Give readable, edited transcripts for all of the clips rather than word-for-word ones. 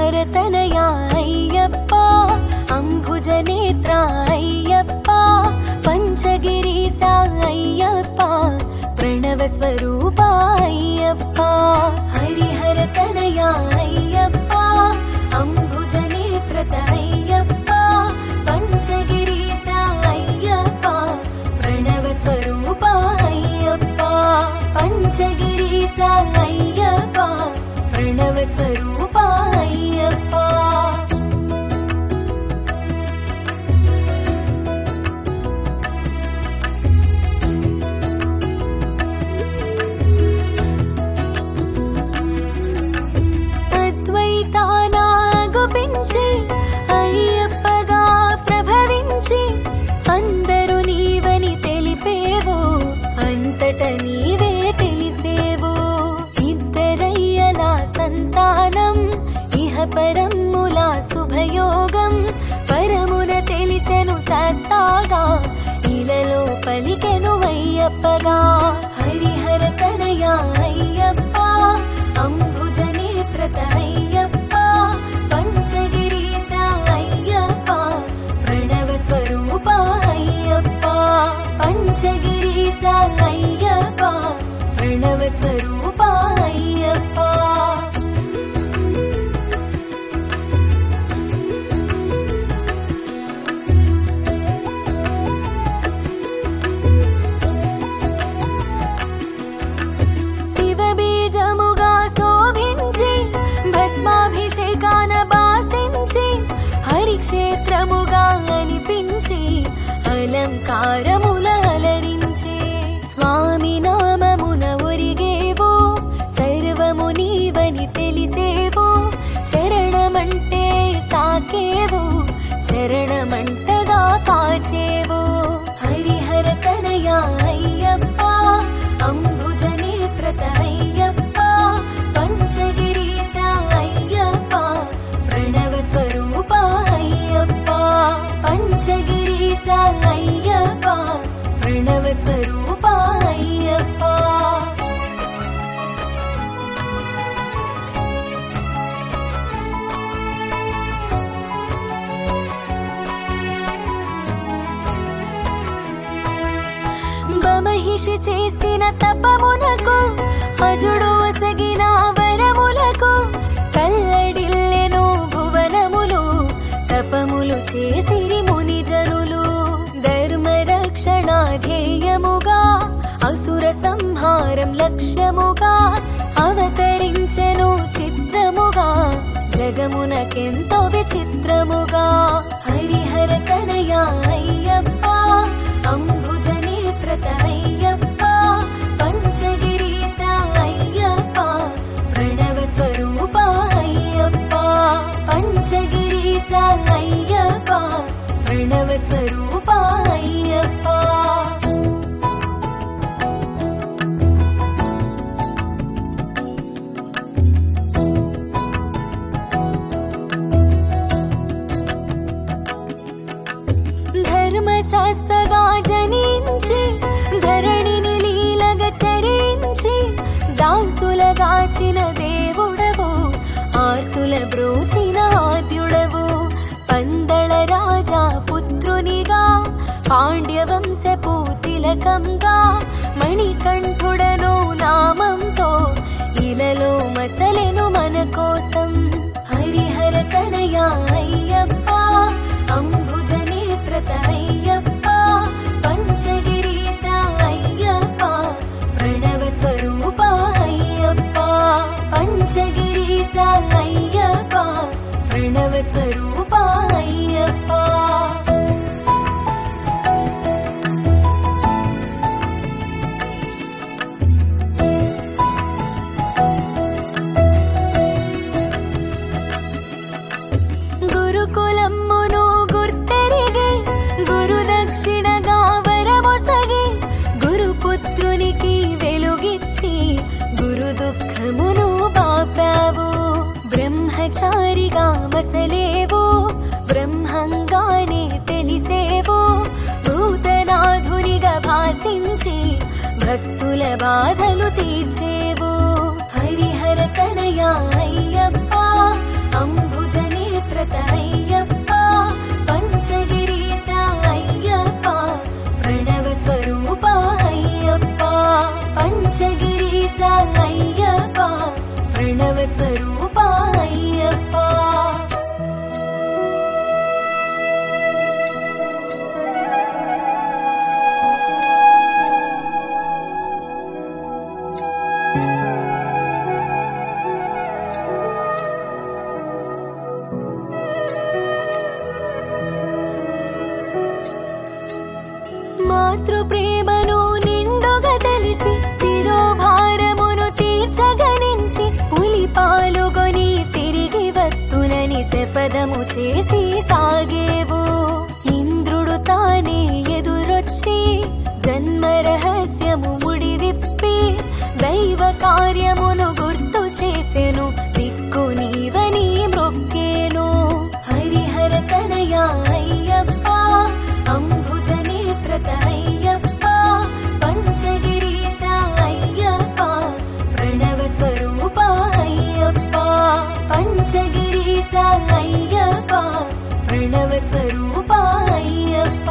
హరిహర తనయా అయ్యప్ప అంబుజనేత్ర అయ్యప్ప పంచగిరీశ అయ్యప్ప ప్రణవ స్వరూప అయ్యప్ప హరిహర తనయా అయ్యప్ప అంబుజనేత్ర అయ్యప్ప పంచగిరీశ అయ్యప్ప ప్రణవ స్వరూప అయ్యప్ప పంచగిరీశ అయ్యప్ప ప్రణవ స్వరూప అయ్యప్ప అద్వైతానాగుపించి అయ్యప్పగా ప్రభవించి అందరూ నీవని తెలిపేవో అంతట నీవే తెలిసేవో ఇద్దరయ్యల సంతానం ఇహ పరమ్ముల శుభయోగం పరమున తెలిసెను శాస్తాగా ఇలలో పలికెను అయ్యప్పగా హరిహర తనయా అయ్యప్ప అంబుజనేత్ర అయ్యప్ప పంచగిరీశ అయ్యప్ప ప్రణవ స్వరూప అయ్యప్ప పంచగిరీశ అయ్యప్ప ప్రణవ స్వరూప అయ్యప్ప శివబీజముగా శోభించి భస్మాభిషేకాన బాసించి హరిక్షేత్రముగా అనిపించి అలంకారముల అలరించి స్వామి నామమున ఒరిగేవో సర్వము నీవని తెలిసేవో శరణమంటే సాకేవో చరణమంటగా కాచేవో హరిహర తనయా అయ్యప్ప అంబుజనేత్ర అయ్యప్ప పంచగిరీశ అయ్యప్ప ప్రణవ స్వరూప అయ్యప్ప పంచగిరీశ అయ్యప్ప ప్రణవ స్వరూప అయ్యప్ప మహిషి చేసిన తపమునకు అజుడు ఒసగిన వరములకు కల్లడిల్లెను భువనములు తపములు చేసిరి మునిజనులు ధర్మరక్షణ ధ్యేయముగా అసుర సంహారం లక్ష్యముగా అవతరించెను చిత్రముగా జగమునకెంతో విచిత్రముగా హరిహర తనయా అయ్యప్ప అంబుజనేత్ర అయ్యప్ప పంచగిరీశ అయ్యప్ప ప్రణవ స్వరూప అయ్యప్ప పంచగిరీశ అయ్యప్ప ప్రణవ స్వరూప అయ్యప్ప ధర్మశాస్త్రగా జనించి ధరణిని లీలగా చరించి దాసులగాచిన దేవుడవు ఆర్తుల బ్రోచిన ఆద్యుడవు పందళ రాజా పుత్రునిగా పాండ్యవంశపు తిలకంగా మణికంఠుడను నామంతో ఇలలో మసలెను మన కోసం హరిహర తనయా అయ్యప్ప అంబుజనేత్ర అయ్యప్ప పంచగిరీశ అయ్యప్ప ప్రణవ స్వరూప అయ్యప్ప పంచగిరీశ అయ్యప్ప ప్రణవ స్వరూప అయ్యప్ప గురుకులమ్మును గుర్తెరిగి గురు దక్షిణగా వరమొసగి గురుపుత్రునికి వెలుగిచ్చి గురు దుఃఖమును బాపావు బ్రహ్మచారిగా మసలేవు బ్రహ్మంగానే తెలిసేవు భూతనాథునిగా భాసించి భక్తుల బాధలు తీర్చేవు హరిహర తనయా అయ్యప్ప అంబు అయ్యప్ప. మాతృ ప్రేమను నిండుగా తెలిసి శిరోభారమును తీర్చగనించి పులి పాలుగొని తిరిగి వత్తునని శపథము చేసి సాగేవు. ఇంద్రుడు తానే ఎదురొచ్చి జన్మ రహస్యము ముడివిప్పి దైవ కార్యమును గుర్తు చేసెను. దిక్కు నీవని మొక్కేను. హరిహర తనయ అయ్యప్ప, అంబుజ నేత్రత అయ్యప్ప, పంచగిరీశ అయ్యప్ప, ప్రణవ స్వరూప అయ్యప్ప. పంచగిరీశ అయ్యప్ప, ప్రణవ స్వరూప అయ్యప్ప.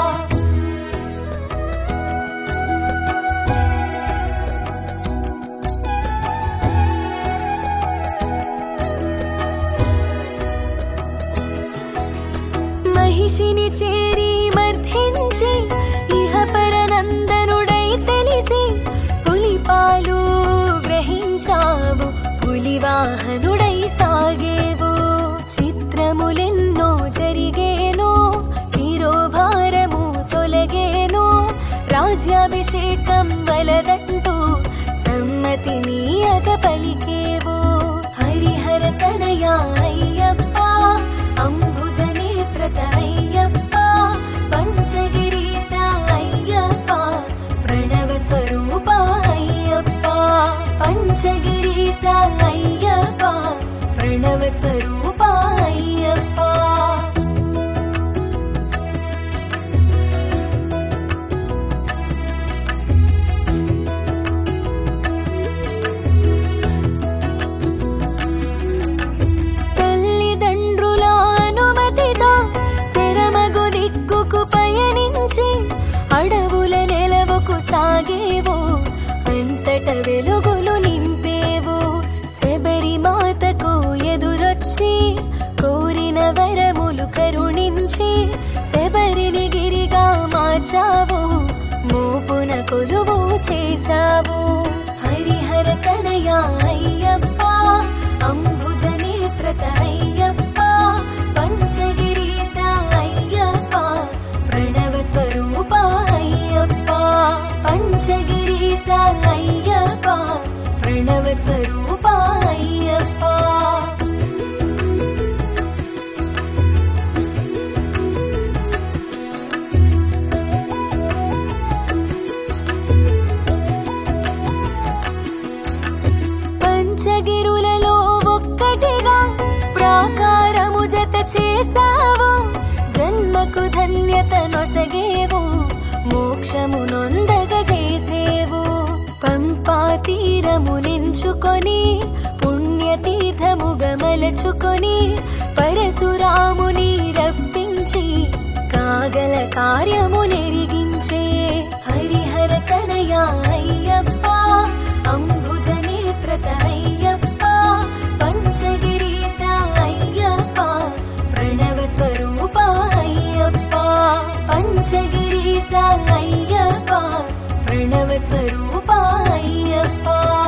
మహిషిని చేరి మర్ధించి ఇహ పరనందనుడై తెలిసి పులిపాలు గ్రహించావు. పులివాహనుడై సాగేవు. చిత్రములెన్నో జరిగేను. శిరోభారము తొలగేను. రాజ్యాభిషేకం వలదంటూ సమ్మతి నీయగ పలికేవు. హరిహర తనయ అయ్యప్ప, అంబుజ నేత్రత అయ్యప్ప, పంచగిరీశ అయ్యప్ప, ప్రణవ స్వరూప అయ్యప్ప. పంచగిరీశ అయ్యప్ప, ప్రణవ స్వరూప అయ్యప్ప. పయనించి అడవుల నెలవుకు సాగేవు. అంతట వెలుగులు నింపేవు. శబరిమాతకు ఎదురొచ్చి కోరిన వరములు కరుణించి శబరిని గిరిగా మార్చావు. మోపున కొలువు చేశావు. హరిహర తనయ అయ్యప్ప, అంబుజ నేత్రత అయ్యప్ప, పంచగిరీశ అయ్యప్ప, ప్రణవ స్వరూప అయ్యప్ప. పంచగిరీశ అయ్యప్ప, ప్రణవ స్వరూప అయ్యప్ప. పంచగిరులలో ఒక్కటిగా ప్రాకారము జత చేసావు. జన్మకు ధన్యత నొసగేవు. మోక్షము నొందగ చేసేవు. పంపా తీరము నించుకొని పుణ్యతీర్థముగ మలచుకొని పరశురాముని రప్పించి కాగల కార్యము నెరిగించే. హరిహర తనయ అయ్యప్ప, అంబుజ నేత్రత అయ్యప్ప, పంచగిరీశ అయ్యప్ప, ప్రణవ స్వరూప అయ్యప్ప. పంచగిరీశ అయ్యప్ప, ప్రణవ స్వరూప అయ్యప్ప.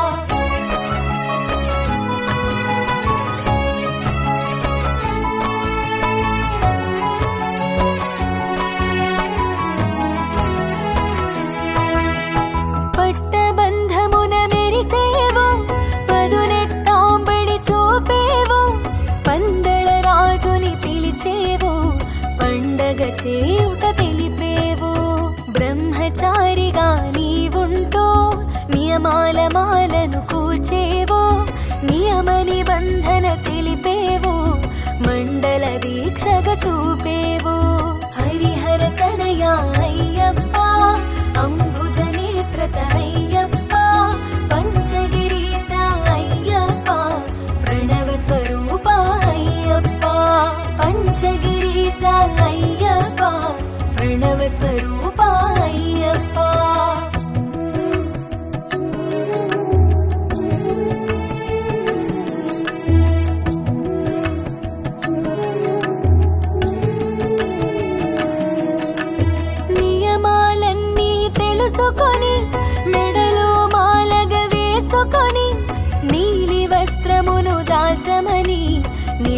పట్టబంధమున మెరిసేవు. పదునెట్టాంబడి చూపేవు. పందళ రాజుని పిలిచేవు. పండగ చేయుట తెలిపేవు. బ్రహ్మచారిగా నీవుంటూ నియమాల మాలను కూర్చేవు. నియమ నిబంధన తెలిపేవు. మండల దీక్షగా చూపేవు. హరిహర తనయ అయ్యప్ప, అంబుజ నేత్రత అయ్యప్ప, పంచగిరీశ అయ్యప్ప, ప్రణవ స్వరూప అయ్యప్ప. పంచగిరీశ అయ్యప్ప, ప్రణవ స్వరూప అయ్యప్ప.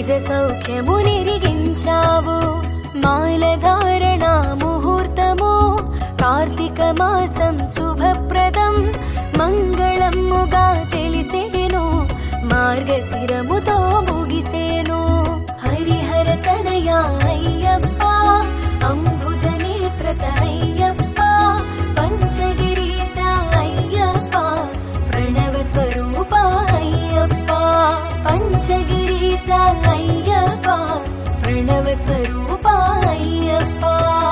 నిజ సౌఖ్యము నెరిగించావు. మాలధారణ ముహూర్తము కార్తీక మాసం శుభప్రదం మంగళముగా తెలిసేను మార్గశిరముతో ముగిసేను. హరిహర తనయ అయ్యప్ప అంబుజ నేత్రత అయ్యప్ప పంచగిరీశ అయ్యప్ప ప్రణవ స్వరూప అయ్యప్ప పంచగిరీశ అయ్యప్ప ప్రణవ స్వరూప అయ్యప్ప.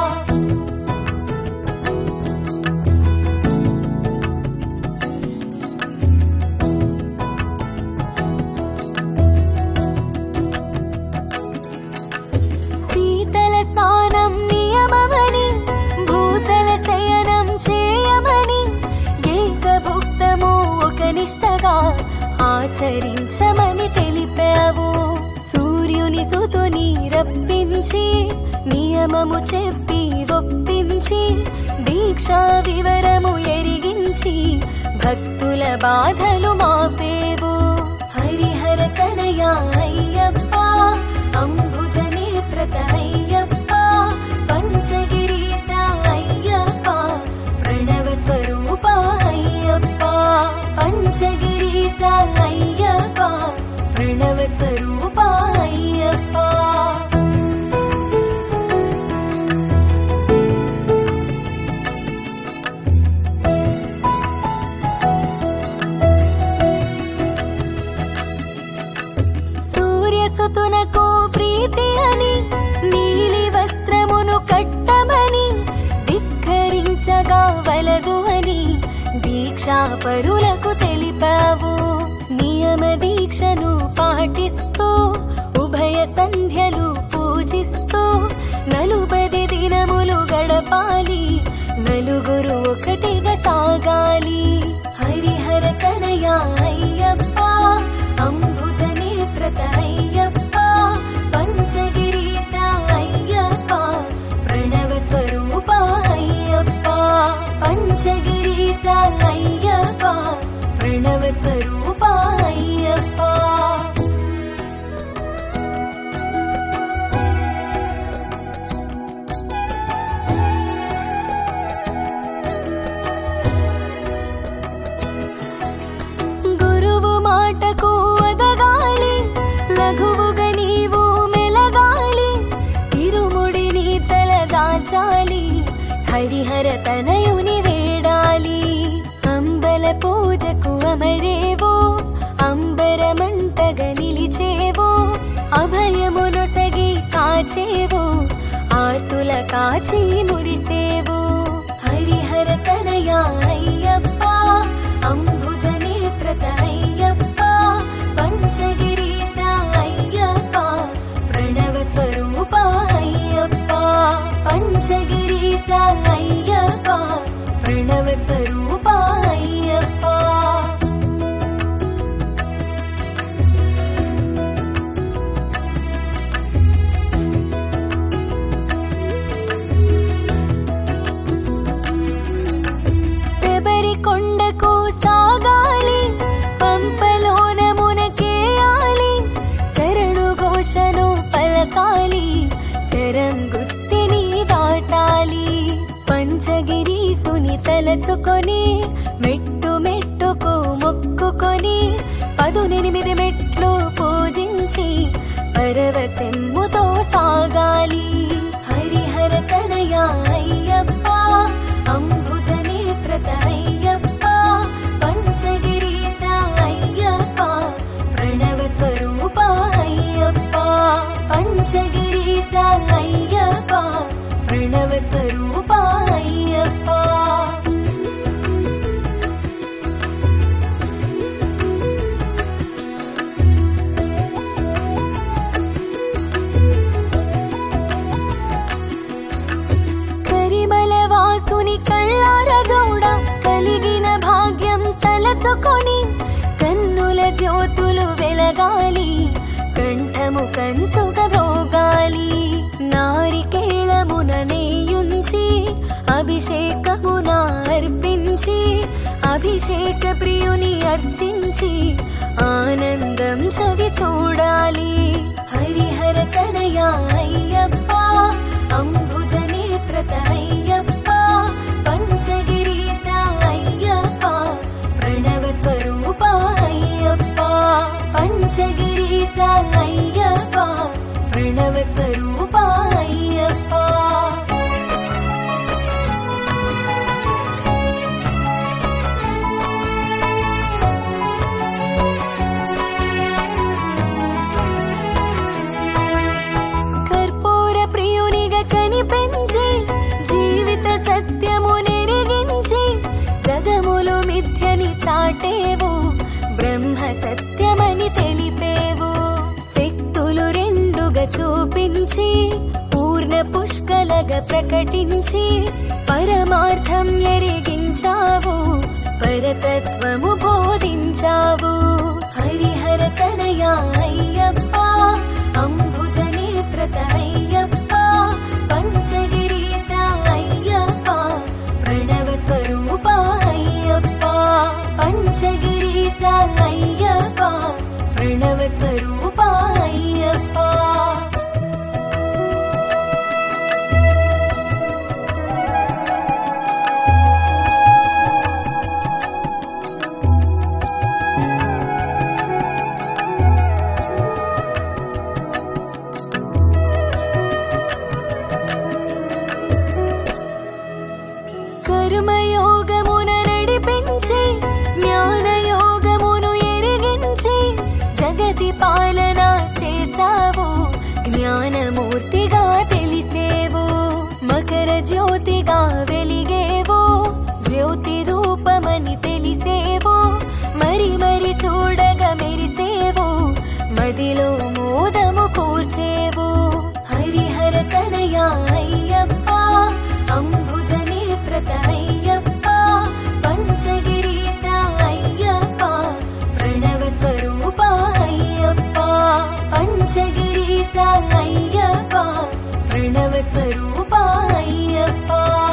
శీతల స్నానం నియమమని భూతల శయనం చేయమని ఏకభుక్తము ఒక నిష్టగా ఆచరించమని తెలిపావు. సూర్యుని సుతుని రప్పించి నియమము చెప్పి ఒప్పించి దీక్షా వివరము ఎరిగించి భక్తుల బాధలు మాపేవు. హరిహర తనయ అయ్యప్ప అంబుజ నేత్రత అయ్యప్ప పంచగిరీశ అయ్యప్ప ప్రణవ స్వరూప అయ్యప్ప పంచగిరీశ అయ్యప్ప ప్రణవ స్వరూప అయ్యప్ప. సూర్యసుతునకు ప్రీతి అని నీలి వస్త్రమును కట్టమని ధిక్కరించగా వలదు అని దీక్షా పరులకు తెలిపావు. నియమ దీక్షను పాటిస్తూ ఉభయ సంధ్యలు పూజిస్తూ 40 దినములు గడపాలి నలుగురు ఒకటిగా సాగాలి. హరిహర తనయ అయ్యప్ప అంబుజ నేత్రత అయ్యప్ప పంచగిరీశ అయ్యప్ప ప్రణవ స్వరూప అయ్యప్ప పంచగిరీశ అయ్యప్ప ప్రణవ స్వరూప అయ్యప్ప. గురువు మాటకు ఒదగాలి లఘువుగా నీవు మెలగాలి ఇరుముడిని తలదాచాలి హరిహర తనయుని వేడాలి. అంబల పూజకు అమరేవో అంబరమంటగా నిలిచేవో అభయమునొసగి కాచేవో ఆర్తుల కాచి మురిసేవో. హరిహర తనయ అయ్యప్ప అంబుజ నేత్రత అయ్యప్ప పంచగిరీశ అయ్యప్ప ప్రణవ స్వరూప అయ్యప్ప పంచగిరీశ అయ్యప్ప ప్రణవ స్వరూప అయ్యప్ప. శబరికొండకు సాగాలి పంపలోన మునకేయాలి శరణు ఘోషను పలకాలి శరం గుత్తిని దాటాలి. పంచగిరీసుని తలచుకొని మెట్టు మెట్టుకు మొక్కుకొని 18 మెట్లు పూజించి పరవశమ్ముతో సాగాలి. హరిహర తనయ అయ్యప్ప అంబుజ నేత్రత అయ్యప్ప పంచగిరీశ అయ్యప్ప ప్రణవ స్వరూప అయ్యప్ప పంచగిరీశ అయ్యప్ప ప్రణవ స్వరూప అయ్యప్ప. కరిమలవాసుని కళ్ళార జోడ కలిగిన భాగ్యం తలచుకొని కన్నుల జ్యోతులు వెలగాలి కంఠము కంచుగా రోగాలి. నారికేళమున నేయుంచి అభిషేకమున అర్పించి అభిషేక ప్రియుని అర్చించి ఆనందం చవి చూడాలి. హరి ప్రణవ స్వరూపా అయ్యప్ప. కర్పూర ప్రియునిగా కనిపించి జీవిత సత్యము నెరిగించి జగములు మిథ్యని చాటేవు, బ్రహ్మ సత్యమని తెలిపేవు. శక్తులు రెండుగా చూపించి పూర్ణ పుష్కలగా ప్రకటించి పరమార్థం ఎరిగించావు, పరతత్వము బోధించావు. హరిహర తనయా అయ్యప్ప, అంబుజ నేత్రత అయ్యప్ప, పంచగిరీశ అయ్యప్ప, ప్రణవ స్వరూప అయ్యప్ప. పంచగిరీశ అయ్యప్ప, ప్రణవ స్వరూప అయ్యప్ప. కర్మయోగమున నడిపించి జ్ఞానయోగమును ఎరిగించి జగతి పాలన చేసావు, జ్ఞానమూర్తిగా తెలిసేవు. మకర జ్యోతిగా వెలిగేవు, జ్యోతి రూపమని తెలిసేవు. మరి మరి చూడగా మెరిసేవు, మదిలో మోదము కూర్చేవు. హరిహర తనయా అయ్యప్ప, అంబుజ నేత్రత అయ్యప్ప, పంచగిరీశ అయ్యప్ప, ప్రణవ స్వరూప అయ్యప్ప. పంచగిరీశ అయ్యప్ప, ప్రణవ స్వరూప అయ్యప్ప.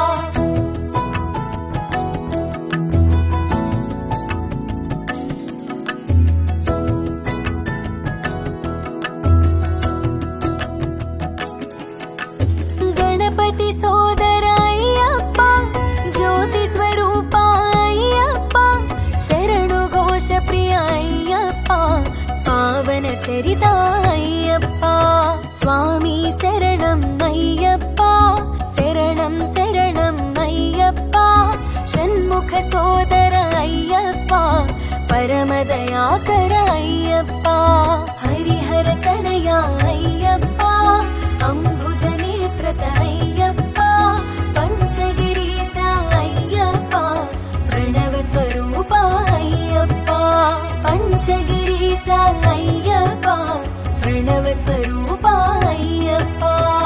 గణపతి సోదర అయ్యప్ప, జ్యోతి స్వరూప అయ్యప్ప, శరణు ఘోష ప్రియ అయ్యప్ప, పావన చరిత అయ్యప్ప. స్వామి శరణం అయ్యప్ప, శరణం శరణం అయ్యప్ప, షణ్ముఖ సోదర అయ్యప్ప, పరమదయాకర అయ్యప్ప. హరిహర తనయా అయ్యప్ప, అంబుజ నేత్రత అయ్యప్ప, పంచగిరీశ అయ్యప్ప, ప్రణవ స్వరూప అయ్యప్ప. పంచగిరీశ అయ్యప్ప, ప్రణవ స్వరూప అయ్యప్ప.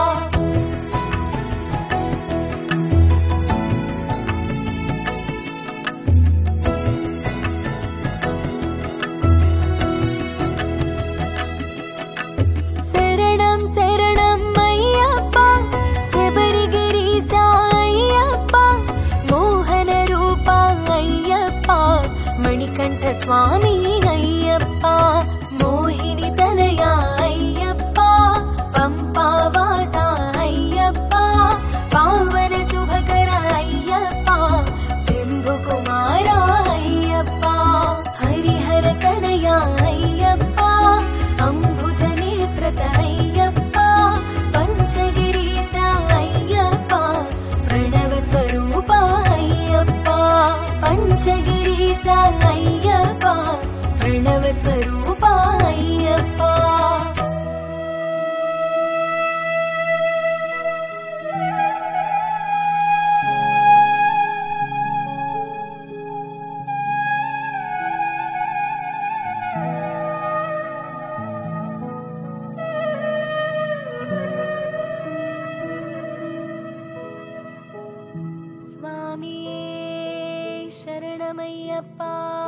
శరణం శరణం అయ్యప్ప, శబరిగిరీశ అయ్యప్ప, మోహన రూప అయ్యప్ప, మణికంఠ స్వామి అయ్యప్ప. మోహిని తనయా అయ్యప్ప, పంపావాస అయ్యప్ప, పావన శుభకర అయ్యప్ప, శంభు కుమార అయ్యప్ప. హరిహర తనయా అయ్యప్ప, అంబుజ నేత్రత అయ్యప్ప, పంచగిరీశ అయ్యప్ప, ప్రణవ స్వరూప అయ్యప్ప. పంచగిరీశ అయ్యప్ప, ప్రణవ స్వరూప అయ్యప్ప. స్వామియే శరణమయ్యప్ప.